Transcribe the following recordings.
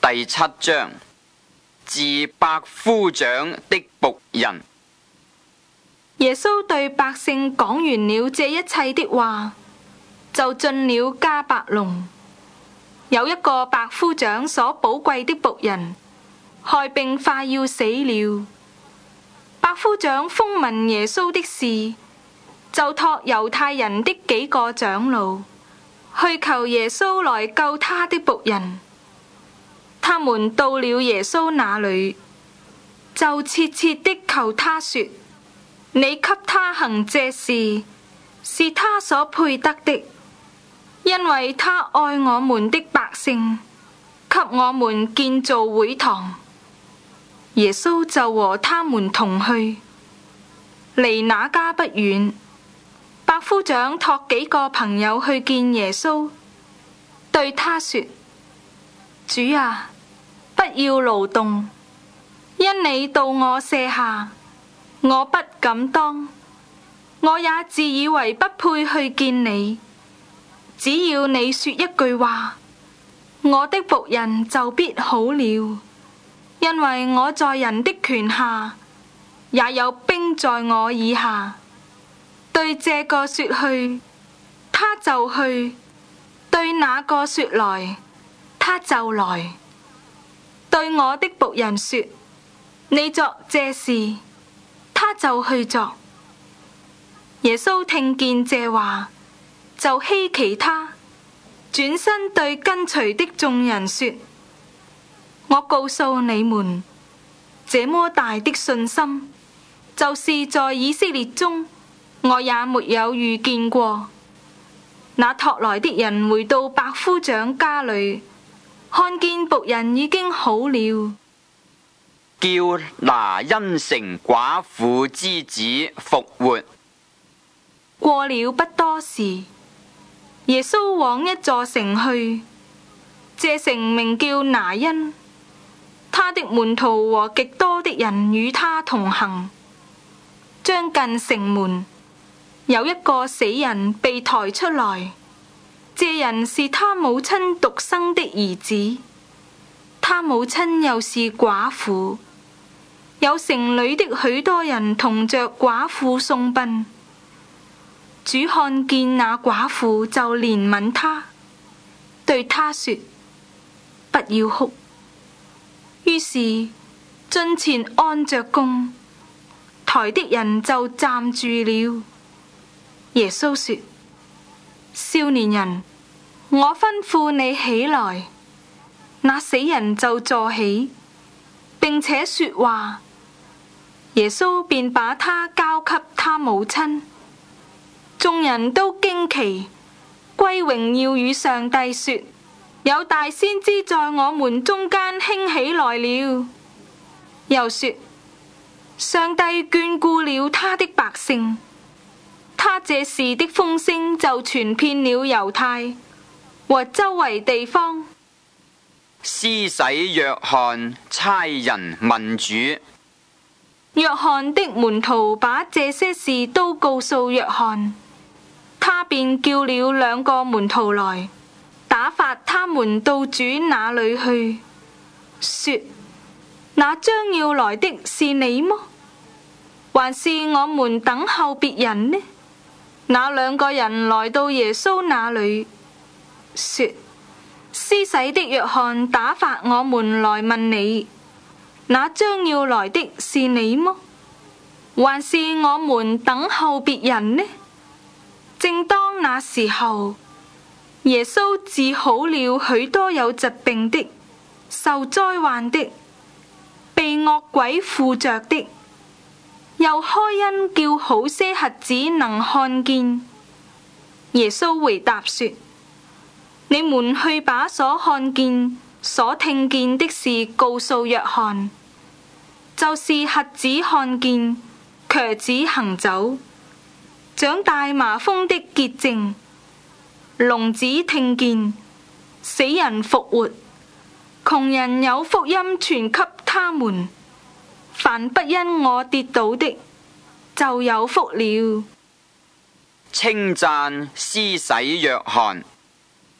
第7章，治百夫長的僕人。 耶穌對百姓講完了這一切的話，就進了迦百農。有一個百夫長所寶貴的僕人，害病快要死了。百夫長風聞耶穌的事，就託猶太人的幾個長老去求耶穌來救他的僕人。他們到了耶穌那裏，就切切的求他說：你給他行這事，是他所配得的，因為他愛我們的百姓，給我們建造會堂。耶穌就和他們同去，離那家不遠。百夫長託幾個朋友去見耶穌，對他說：主啊，不要勞動，因你到我舍下，我不敢當，我也自以為不配去見你。只要你說一句話，我的僕人就必好了。因為我在人的權下，也有兵在我以下。對這個說去，他就去；對那個說來，他就來。對我的僕人說：你作這事，他就去作。耶穌聽見這話，就希奇他，轉身對跟隨的眾人說：我告訴你們，這麼大的信心，就是在以色列中，我也沒有遇見過。那託來的人回到百夫長家裏，看見僕人已經好了， 叫拿因城寡婦之子復活。 過了不多時，耶穌往一座城去，這城名叫拿因。他的門徒和極多的人與他同行。將近城門，有一個死人被抬出來，這人是他母親獨生的兒子，他母親又是寡婦。有城裏的許多人同着寡婦送殯。主看見那寡婦，就憐憫他，對他說：不要哭。於是進前按着供，抬的人就站住了。耶穌說：少年人，我吩咐你起來。那死人就坐起，並且說話。耶穌便把他交給他母親。眾人都驚奇，歸榮耀與上帝說：有大先知在我們中間興起來了。又說：上帝眷顧了他的百姓，他這事的風聲就傳遍了猶太和周圍地方。 施洗約翰差人問主。 約翰的門徒把這些事都告訴約翰，他便叫了2個門徒來，打發他們到主那裏去，說：那將要來的是你麼？還是我們等候別人呢？那2個人來到耶穌那裏，說：施洗的約翰打發我們來問你，那將要來的是你麼？還是我們等候別人呢？正當那時候，耶穌治好了許多有疾病的、受災患的、被惡鬼附着的，又開恩叫好些瞎子能看見。耶穌回答說：你們去把所看見、所聽見的事告訴約翰，就是瞎子看見，瘸子行走，長大麻風的潔淨，聾子聽見，死人復活，窮人有福音傳給他們。凡不因我跌倒的，就有福了。 稱讚施洗約翰。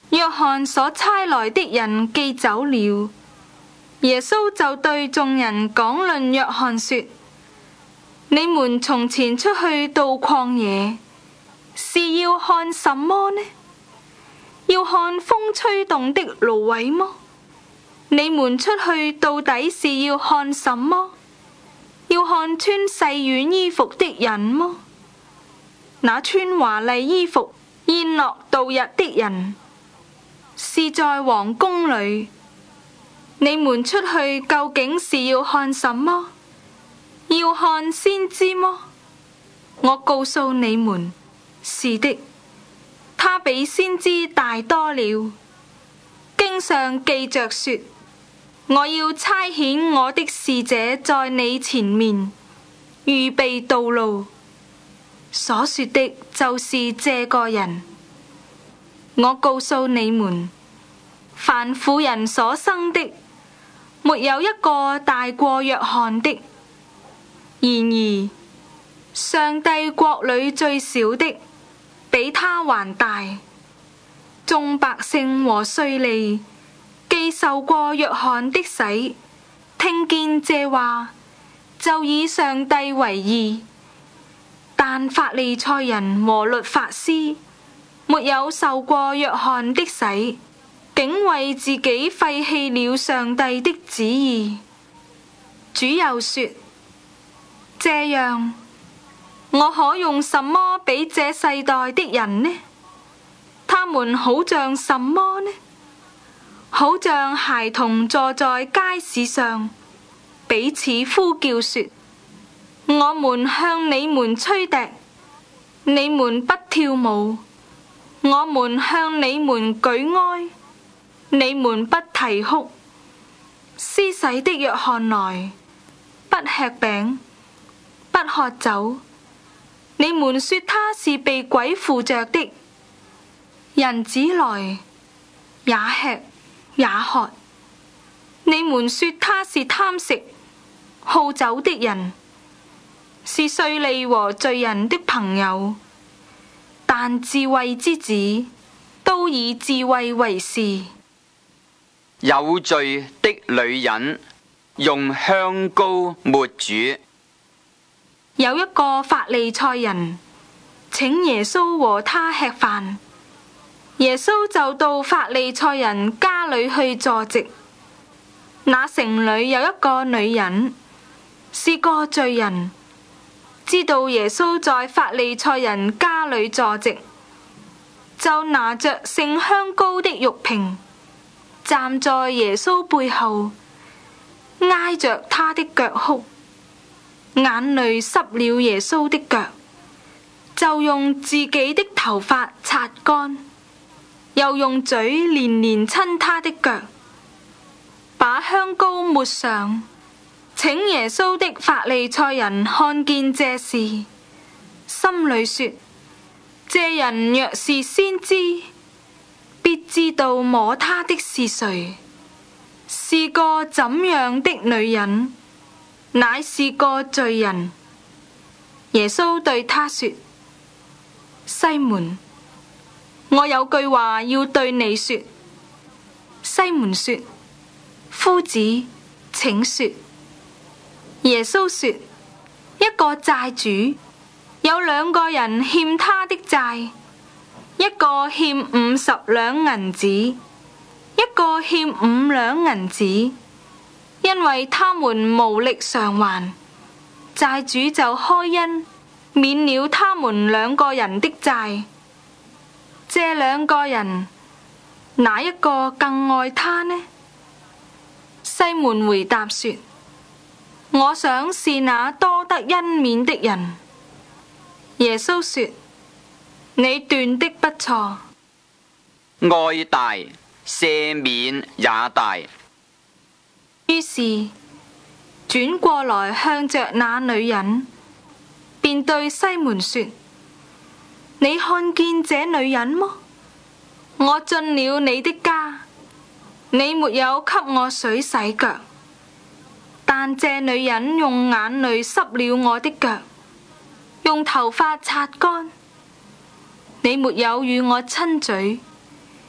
約翰所差來的人既走了，耶穌就對眾人講論約翰說：你們從前出去到曠野，是要看什麼呢？要看風吹動的蘆葦麼？你們出去到底是要看什麼？要看穿細軟衣服的人麼？那穿華麗衣服宴樂度日的人，是在皇宮裏。你們出去究竟是要看什麼？要看先知麼？我告訴你們，是的，他比先知大多了。經上記着說：我要差遣我的使者在你前面，預備道路。所說的就是這個人。我告訴你們，凡婦人所生的，沒有一個大過約翰的。然而，上帝國裏最小的，比他還大。眾百姓和稅吏既受過約翰的洗，聽見這話，就以上帝為義。但法利賽人和律法師沒有受過約翰的洗，竟為自己廢棄了上帝的旨意。主又說：這樣，我可用什麼比這世代的人呢？他們好像什麼呢？好像孩童坐在街市上，彼此呼叫說：我們向你們吹笛，你們不跳舞；我們向你們舉哀，你們不啼哭。施洗的約翰來，不吃餅，不喝酒，你們說他是被鬼附着的。人子來，也吃也喝，你們說他是貪食好酒的人，是稅吏和罪人的朋友。但智慧之子都以智慧為是。 有罪的女人用香膏抹主。 有一個法利賽人請耶穌和他吃飯，耶穌就到法利賽人家裏去坐席。那城裏有一個女人，是個罪人，知道耶穌在法利賽人家裏坐席，就拿着盛香膏的玉瓶，站在耶穌背後，挨着他的腳哭，眼淚濕了耶穌的腳，就用自己的頭髮擦乾，又用嘴連連親他的腳，把香膏抹上。請耶穌的法利賽人看見這事，心裏說：這人若是先知，必知道摸他的是誰，是個怎樣的女人，乃是個罪人。耶穌對他說：西門，我有句話要對你說。西門說：夫子，請說。耶穌說：一個債主有2個人欠他的債，一個欠50兩銀子，一個欠5兩銀子。因為他們無力償還，債主就開恩免了他們2個人的債。這2個人，哪一個更愛他呢？西門回答說：我想是那多得恩免的人。耶穌說：你斷的不錯。 愛大，赦免也大。 於是轉過來向着那女人，便對西門說：你看見這女人麼？我進了你的家，你沒有給我水洗腳，但這女人用眼淚濕了我的腳，用頭髮擦乾。你沒有與我親嘴，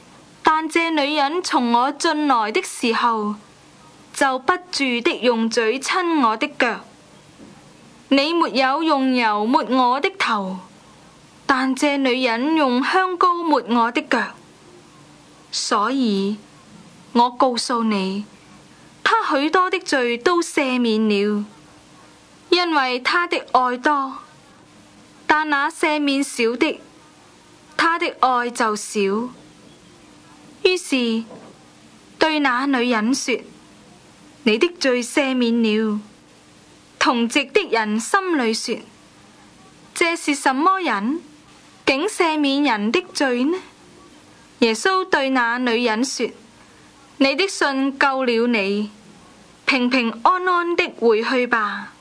但這女人從我進來的時候，就不住的用嘴親我的腳。你沒有用油抹我的頭，但這女人用香膏抹我的腳。所以我告訴你，她許多的罪都赦免了，因為她的愛多。但那赦免少的，她的愛就少。於是對那女人說：你的罪赦免了。同席的人心裏說：這是什麼人，竟赦免人的罪呢？耶穌對那女人說：你的信救了你，平平安安的回去吧。